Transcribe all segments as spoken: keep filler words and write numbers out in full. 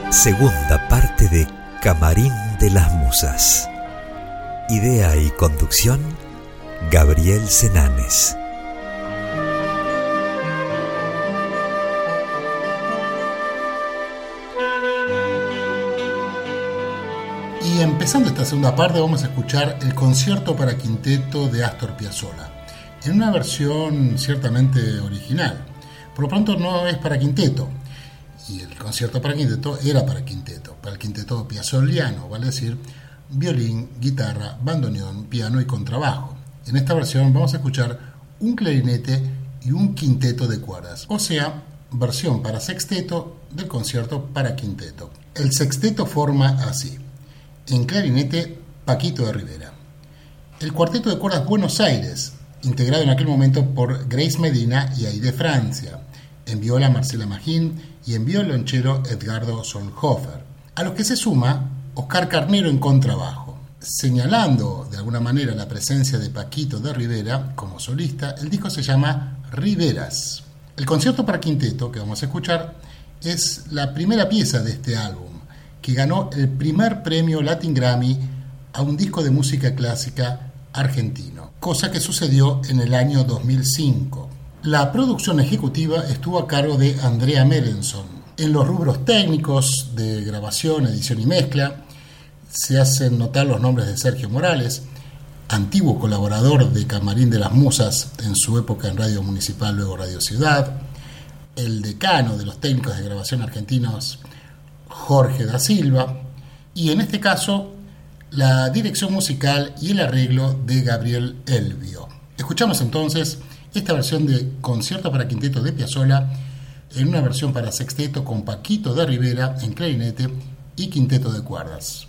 Segunda parte de Camarín de las Musas. Idea y conducción, Gabriel Senanes. Y empezando esta segunda parte vamos a escuchar el concierto para quinteto de Astor Piazzolla, en una versión ciertamente original. Por lo pronto no es para quinteto, y el concierto para quinteto era para quinteto, para el quinteto piazzoliano, vale decir, violín, guitarra, bandoneón, piano y contrabajo. En esta versión vamos a escuchar un clarinete y un quinteto de cuerdas, o sea, versión para sexteto del concierto para quinteto. El sexteto forma así: en clarinete, Paquito de Rivera; el cuarteto de cuerdas Buenos Aires, integrado en aquel momento por Grace Medina y Aide Francia; en viola, Marcela Magín; y en violonchelo, Edgardo Solhofer; a los que se suma Oscar Carnero en contrabajo. Señalando de alguna manera la presencia de Paquito de Rivera como solista, el disco se llama Riveras. El concierto para quinteto que vamos a escuchar es la primera pieza de este álbum, que ganó el primer premio Latin Grammy a un disco de música clásica argentino, cosa que sucedió en el año dos mil cinco. La producción ejecutiva estuvo a cargo de Andrea Merenson. En los rubros técnicos de grabación, edición y mezcla se hacen notar los nombres de Sergio Morales, antiguo colaborador de Camarín de las Musas en su época en Radio Municipal, luego Radio Ciudad; el decano de los técnicos de grabación argentinos, Jorge da Silva; y en este caso la dirección musical y el arreglo de Gabriel Elvio. Escuchamos entonces esta versión de concierto para quinteto de Piazzolla en una versión para sexteto con Paquito de Rivera en clarinete y quinteto de cuerdas.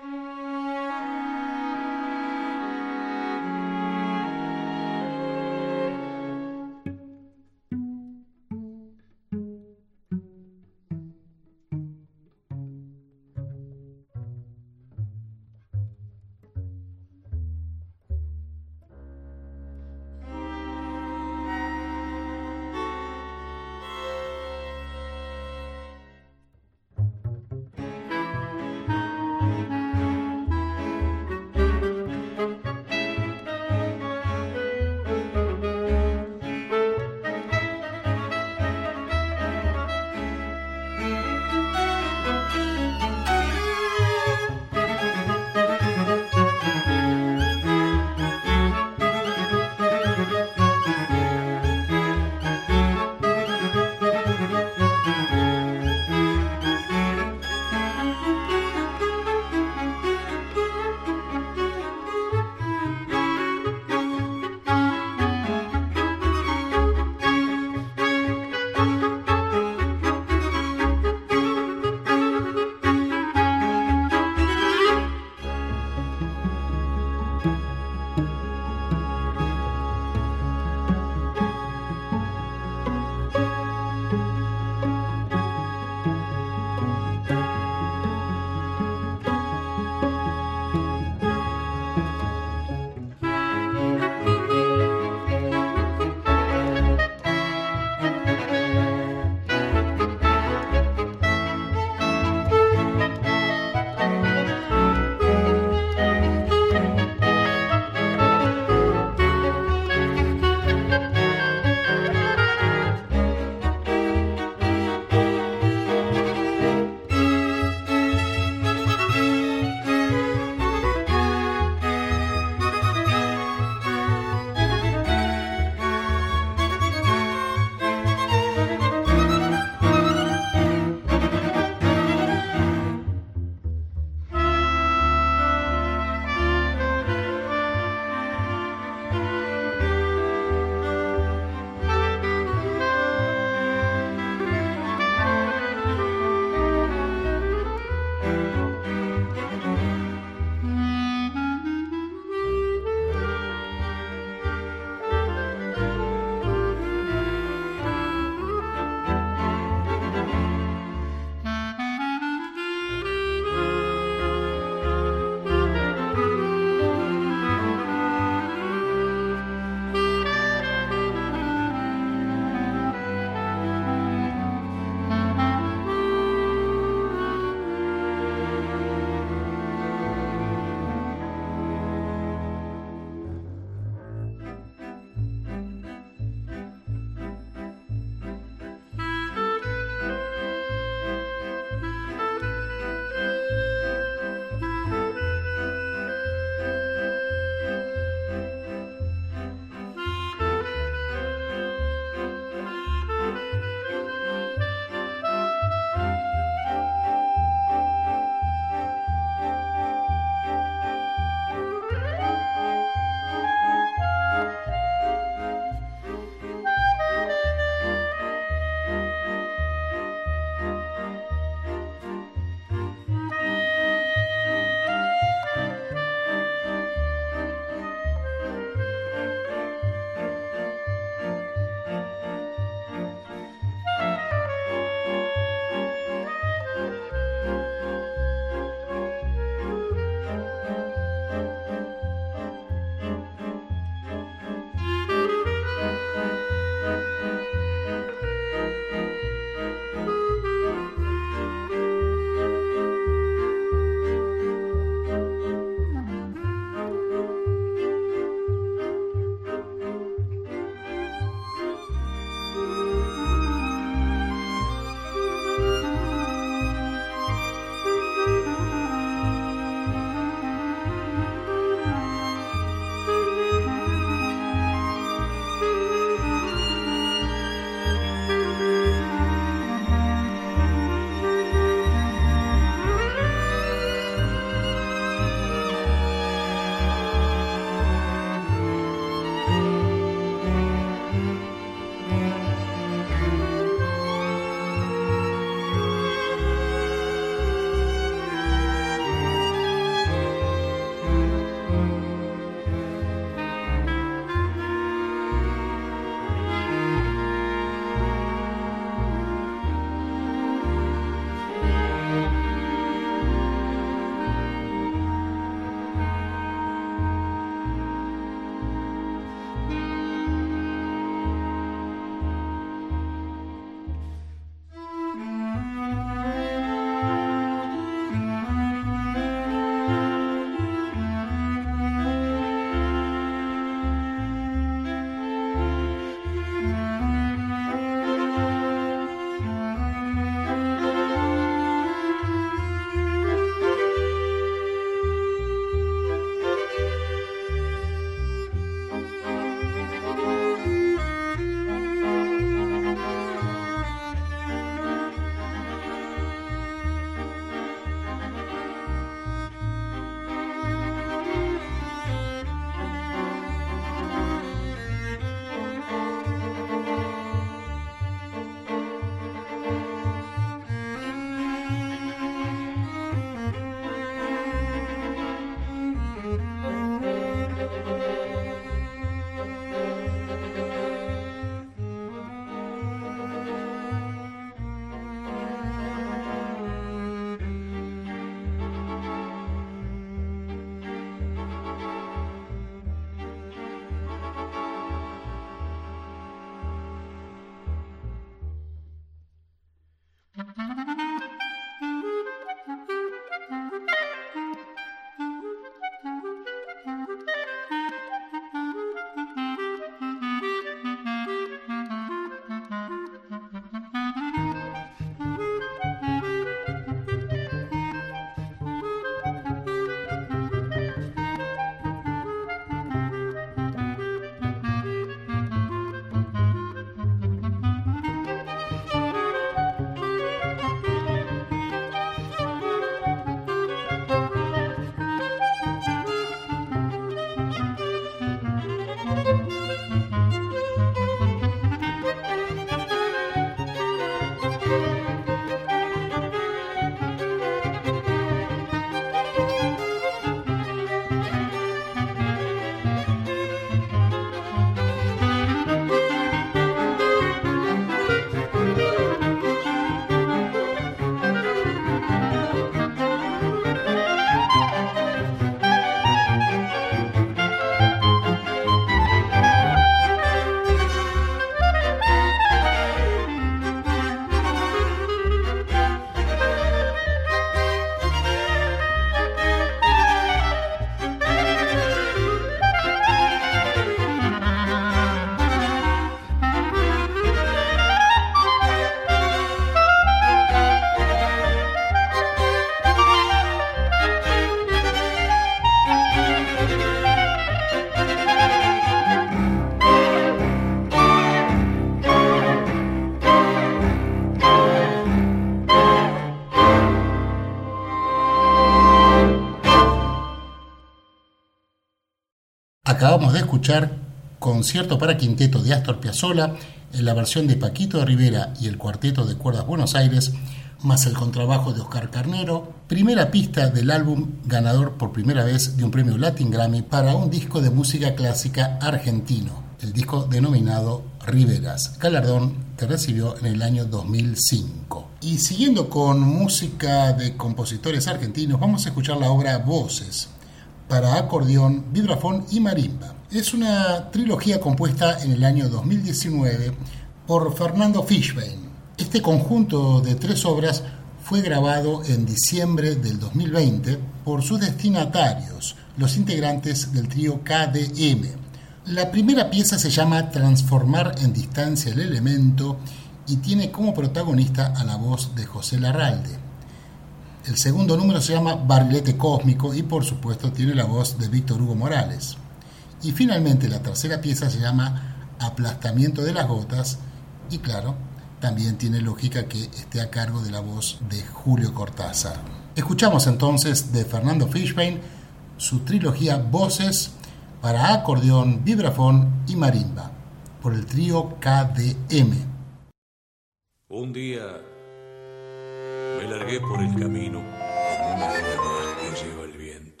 Acabamos de escuchar Concierto para Quinteto de Astor Piazzolla en la versión de Paquito de Rivera y el Cuarteto de Cuerdas Buenos Aires, más el contrabajo de Oscar Carnero, primera pista del álbum ganador por primera vez de un premio Latin Grammy para un disco de música clásica argentino, el disco denominado Riveras, galardón que recibió en el año dos mil cinco. Y siguiendo con música de compositores argentinos, vamos a escuchar la obra Voces, para acordeón, vibrafón y marimba. Es una trilogía compuesta en el año dos mil diecinueve por Fernando Fishbein. Este conjunto de tres obras fue grabado en diciembre del dos mil veinte por sus destinatarios, los integrantes del trío K D M. La primera pieza se llama Transformar en distancia el elemento y tiene como protagonista a la voz de José Larralde. El segundo número se llama Barrilete Cósmico y por supuesto tiene la voz de Víctor Hugo Morales. Y finalmente la tercera pieza se llama Aplastamiento de las gotas y claro, también tiene lógica que esté a cargo de la voz de Julio Cortázar. Escuchamos entonces de Fernando Fishbein su trilogía Voces para acordeón, vibrafón y marimba por el trío K D M. Un día me largué por el camino como una flor que lleva el viento.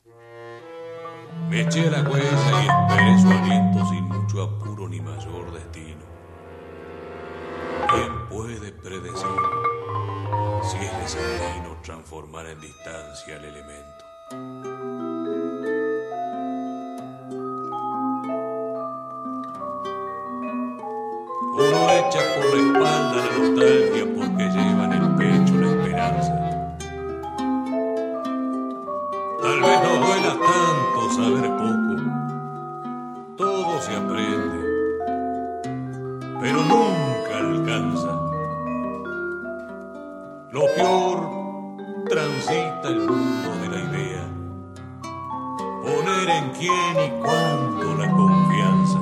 Me eché a la huella y esperé su aliento sin mucho apuro ni mayor destino. ¿Quién puede predecir si es desatino transformar en distancia el elemento? Uno echa por la espalda la nostalgia porque lleva en el pecho la esperanza. Tal vez no duela tanto saber poco, todo se aprende, pero nunca alcanza. Lo peor transita el mundo de la idea, poner en quién y cuándo la confianza.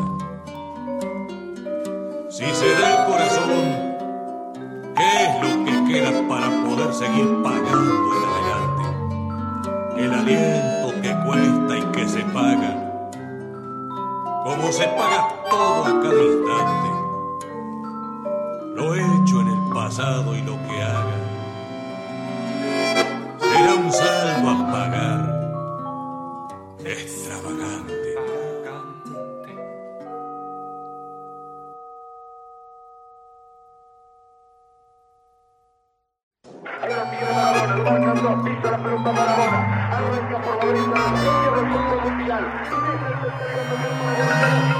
Si se da el corazón, ¿qué es lo que queda para poder seguir pagando en adelante? El aliento que cuesta y que se paga, como se paga todo a cada instante. Lo hecho en el pasado y lo que haga, será un saldo a pagar, extravagante. Pisa la pelota Maradona, arranca por la derecha, pierde el control mundial, deja el tercer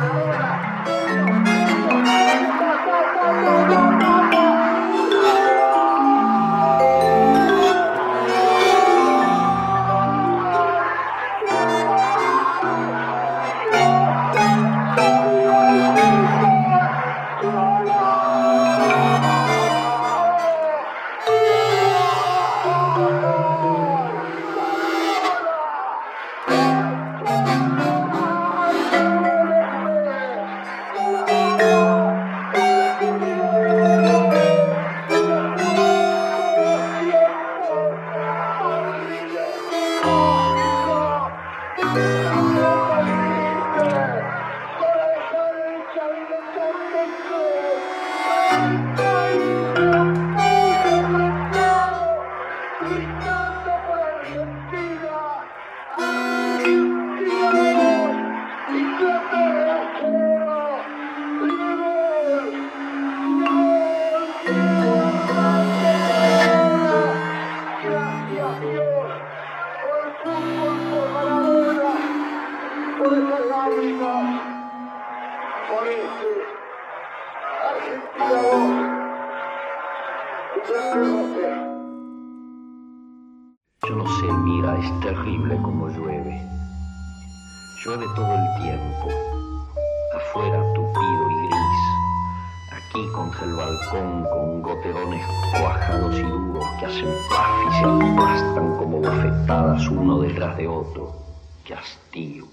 Yo no sé, mira, es terrible como llueve. Llueve todo el tiempo. Afuera tupido y gris. Aquí contra el balcón con goterones cuajados y duros que hacen plaf y se aplastan como bofetadas uno detrás de otro. ¡Qué hastío!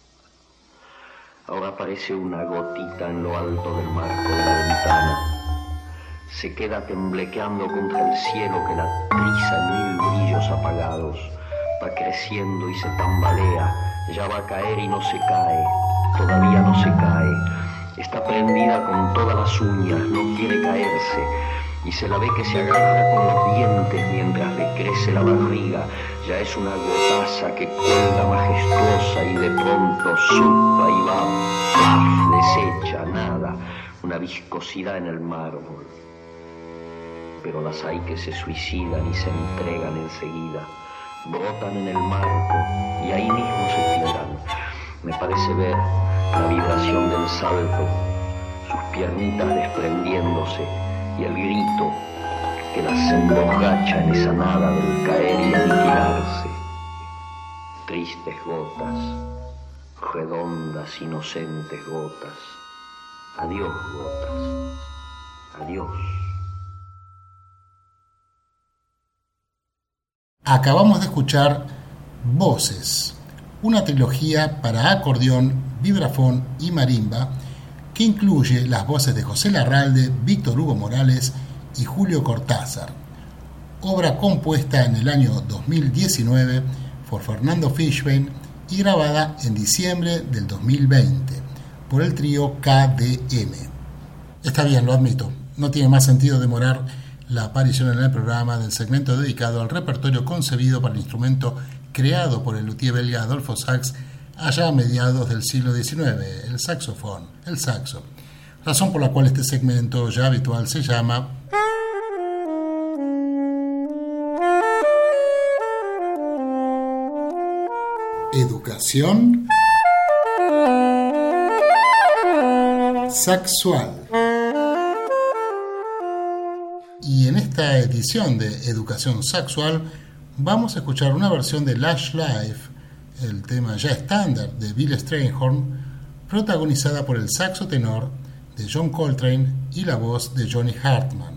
Ahora aparece una gotita en lo alto del marco de la ventana. Se queda temblequeando contra el cielo que la triza en mil brillos apagados, va creciendo y se tambalea, ya va a caer y no se cae, todavía no se cae, está prendida con todas las uñas, no quiere caerse, y se la ve que se agarra con los dientes mientras le crece la barriga, ya es una gotaza que cuelga majestuosa y de pronto supa y va, ¡plaf!, deshecha, nada, una viscosidad en el mármol. Pero las hay que se suicidan y se entregan enseguida, brotan en el marco y ahí mismo se tiran. Me parece ver la vibración del salto, sus piernitas desprendiéndose y el grito que las emborracha en esa nada del caer y aniquilarse. Tristes gotas, redondas, inocentes gotas. Adiós, gotas. Adiós. Acabamos de escuchar Voces, una trilogía para acordeón, vibrafón y marimba que incluye las voces de José Larralde, Víctor Hugo Morales y Julio Cortázar, obra compuesta en el año dos mil diecinueve por Fernando Fishbein y grabada en diciembre del dos mil veinte por el trío K D M. Está bien, lo admito, no tiene más sentido demorar la aparición en el programa del segmento dedicado al repertorio concebido para el instrumento creado por el luthier belga Adolphe Sax allá a mediados del siglo diecinueve, el saxofón, el saxo, razón por la cual este segmento ya habitual se llama Educación Saxual. Y en esta edición de Educación Saxual vamos a escuchar una versión de Lush Life, el tema ya estándar de Bill Strayhorn, protagonizada por el saxo tenor de John Coltrane y la voz de Johnny Hartman.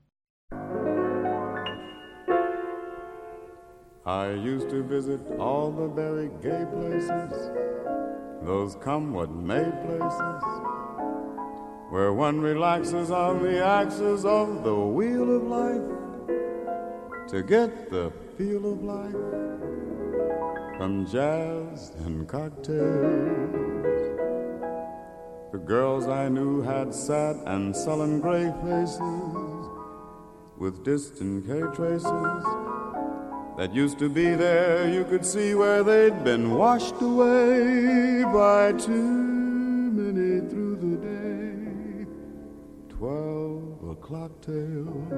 I used to visit all the very gay places, those come what may places, where one relaxes on the axis of the wheel of life to get the feel of life from jazz and cocktails. The girls I knew had sad and sullen gray faces with distant K traces that used to be there. You could see where they'd been washed away by too many through the day, twelve o'clock tales.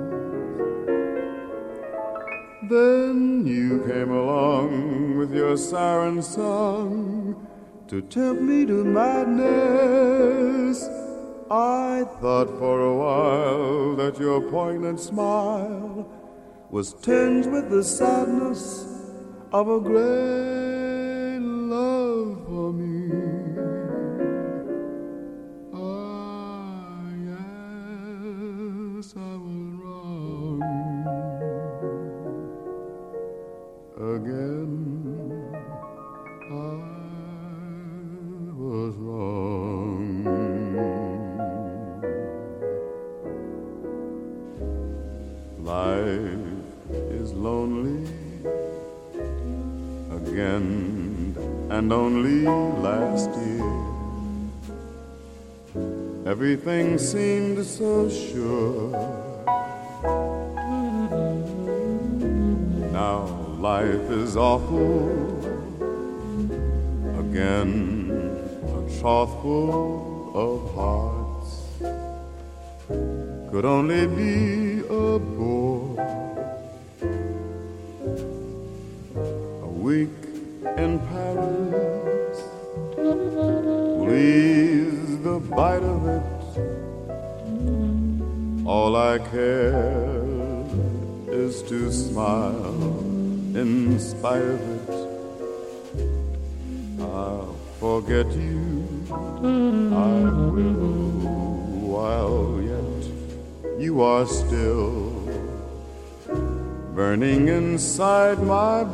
Then you came along with your siren song to tempt me to madness. I thought for a while that your poignant smile was tinged with the sadness of a great love for me. Ah, yes, I was wrong again. I was wrong. Life is lonely again, and only last year everything seemed so sure. Now life is awful again, a trough full of hearts could only be a bore. A week in Paris will ease the bite of it. All I care is to smile in spite of it. I'll forget you, I will, while yet you are still burning inside my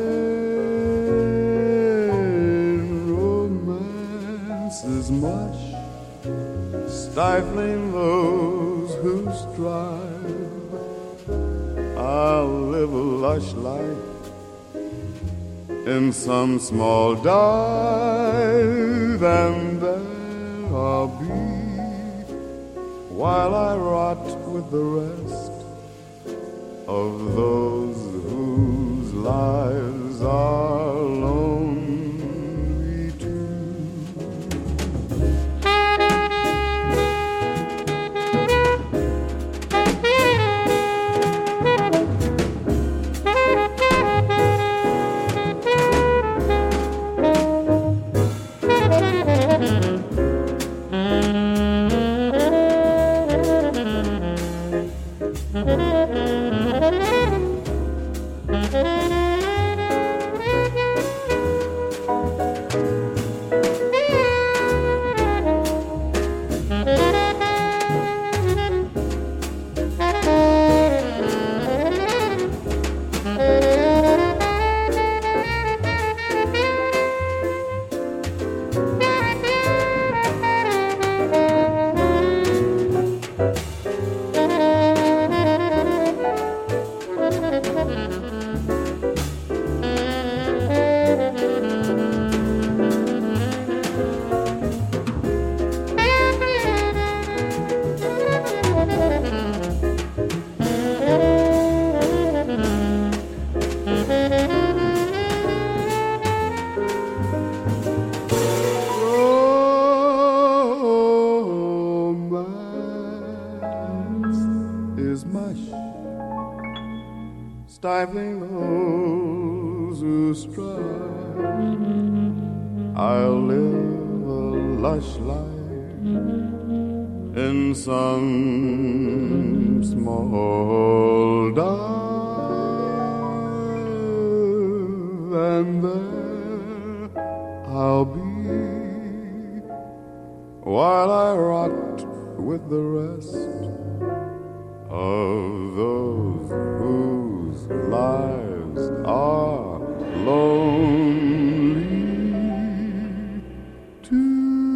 brain. Romance is much, stifling those who strive. I'll live a lush life in some small dive, and there I'll be while I rot with the rest of those whose lives are lonely too. Stifling those who strive, I'll live a lush life in some small dive, and there I'll be while I rot with the rest of those whose lives are lonely too.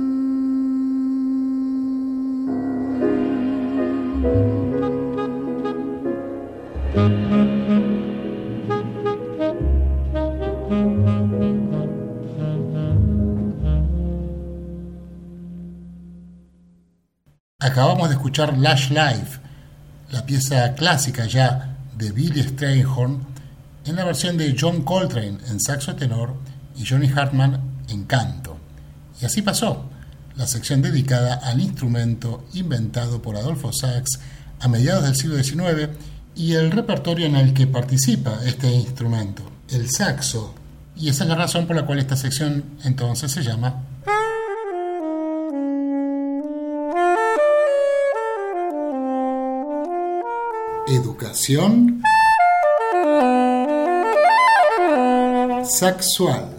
Acabamos de escuchar Lush Life, la pieza clásica ya de Billy Strayhorn, en la versión de John Coltrane en saxo tenor y Johnny Hartman en canto. Y así pasó, la sección dedicada al instrumento inventado por Adolfo Sax a mediados del siglo diecinueve y el repertorio en el que participa este instrumento, el saxo. Y esa es la razón por la cual esta sección entonces se llama Educación Saxual.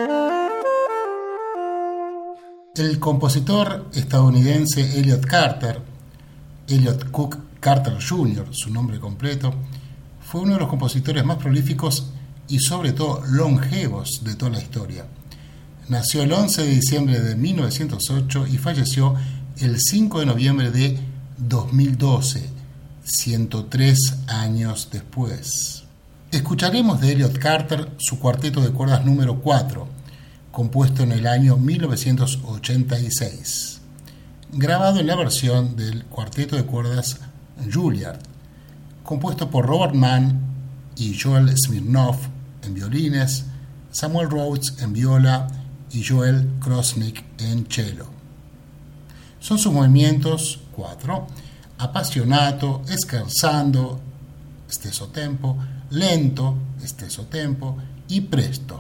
El compositor estadounidense Elliot Carter, Elliot Cook Carter junior, su nombre completo, fue uno de los compositores más prolíficos y sobre todo longevos de toda la historia. Nació el once de diciembre de mil novecientos ocho y falleció el cinco de noviembre de dos mil doce, ciento tres años después. Escucharemos de Elliot Carter su cuarteto de cuerdas número cuatro, compuesto en el año mil novecientos ochenta y seis, grabado en la versión del cuarteto de cuerdas Juilliard, compuesto por Robert Mann y Joel Smirnoff en violines, Samuel Rhodes en viola y Joel Krosnick en cello. Son sus movimientos cuatro: appassionato, scherzando, stesso tempo, lento, stesso tempo y presto.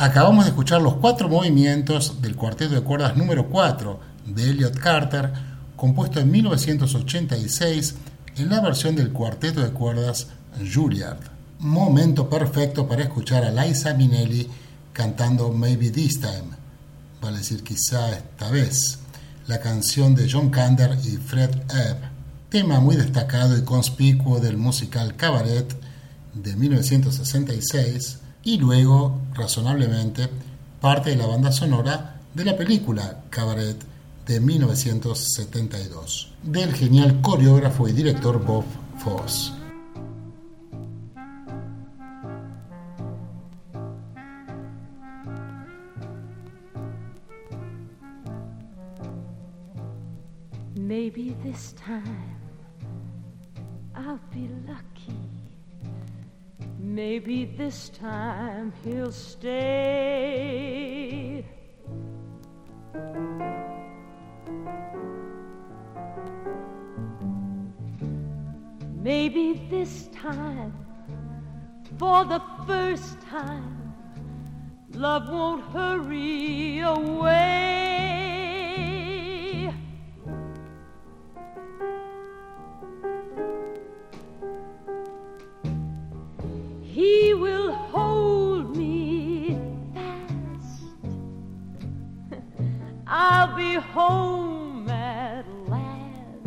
Acabamos de escuchar los cuatro movimientos del cuarteto de cuerdas número cuatro de Elliott Carter, compuesto en mil novecientos ochenta y seis en la versión del cuarteto de cuerdas Juilliard. Momento perfecto para escuchar a Liza Minnelli cantando Maybe This Time, vale decir quizá esta vez, la canción de John Kander y Fred Ebb, tema muy destacado y conspicuo del musical Cabaret de mil novecientos sesenta y seis, y luego, razonablemente, parte de la banda sonora de la película Cabaret de mil novecientos setenta y dos, del genial coreógrafo y director Bob Fosse. Maybe this time I'll be lucky. Maybe this time he'll stay. Maybe this time, for the first time, love won't hurry away. He will hold me fast. I'll be home at last.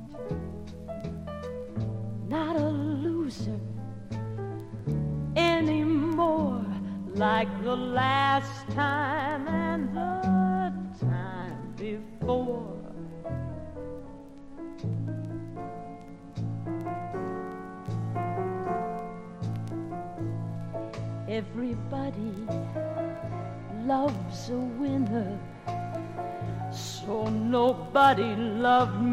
Not a loser anymore, like the last time and the time before. Everybody loves a winner, so nobody loved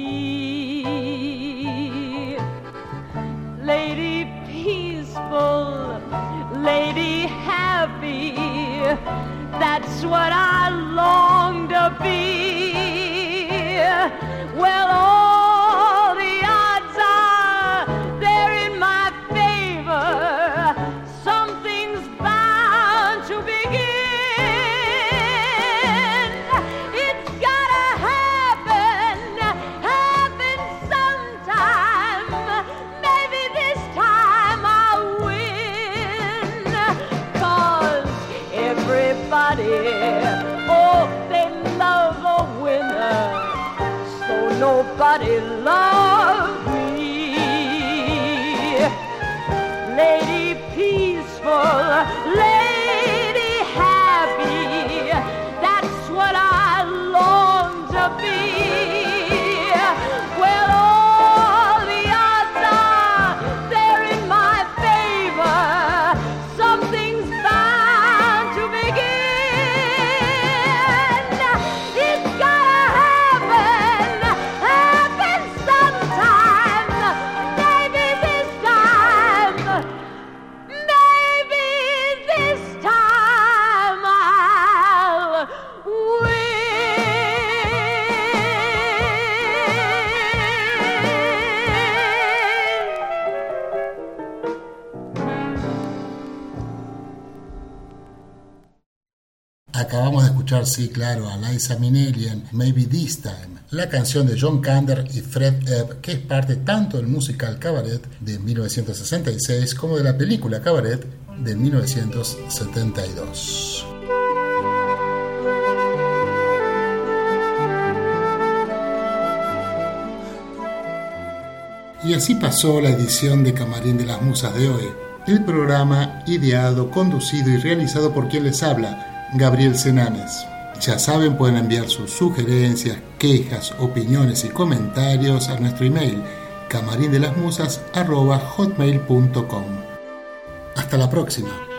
me. Lady peaceful, lady happy, that's what I long to be. Well, all the odds are they're in my favor. Something's bound to begin. It's gotta happen, happen sometime. Maybe this time I'll win. 'Cause everybody, oh, they love a winner, so nobody loves me. Lady peaceful, lady happy, that's what I long to be. Well, all the odds are they're in my favor. Something's bound to begin. It's gotta happen, happen sometime. Maybe this time, maybe this time I'll win. Acabamos de escuchar, sí, claro, a Liza Minnelli en Maybe This Time, la canción de John Kander y Fred Ebb, que es parte tanto del musical Cabaret de mil novecientos sesenta y seis como de la película Cabaret de mil novecientos setenta y dos. Y así pasó la edición de Camarín de las Musas de hoy, el programa ideado, conducido y realizado por quien les habla, Gabriel Senanes. Ya saben, pueden enviar sus sugerencias, quejas, opiniones y comentarios a nuestro email camarindelasmusas arroba hotmail punto com. Hasta la próxima.